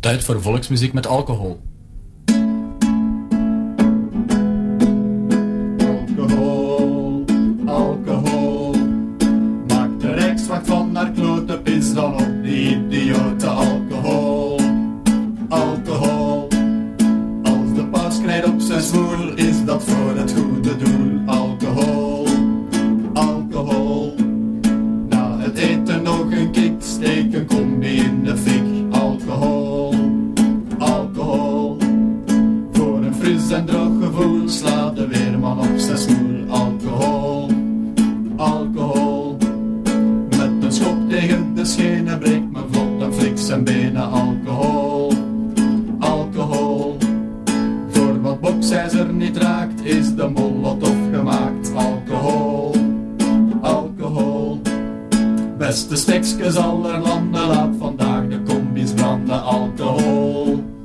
Tijd voor volksmuziek met alcohol. Alcohol, alcohol. Maakt de Rijkswacht van haar klote pis dan op die idiote alcohol. Alcohol. Als de paus knijdt op zijn smoel, is dat voor het goede doel. Alcohol, alcohol. Na het eten nog een kick, steek een combi in de fik. Alcohol, alcohol. Voor een fris en droog gevoel slaat de weerman op zijn smoel. Alcohol, alcohol. Met een schop tegen de schenen breekt men vlot en flikt zijn benen. Alcohol, alcohol. Voor wat boksijzer niet raakt is de molotov gemaakt. Alcohol, alcohol. Beste stekskes aller landen, laat vandaag de combis branden. Alcohol,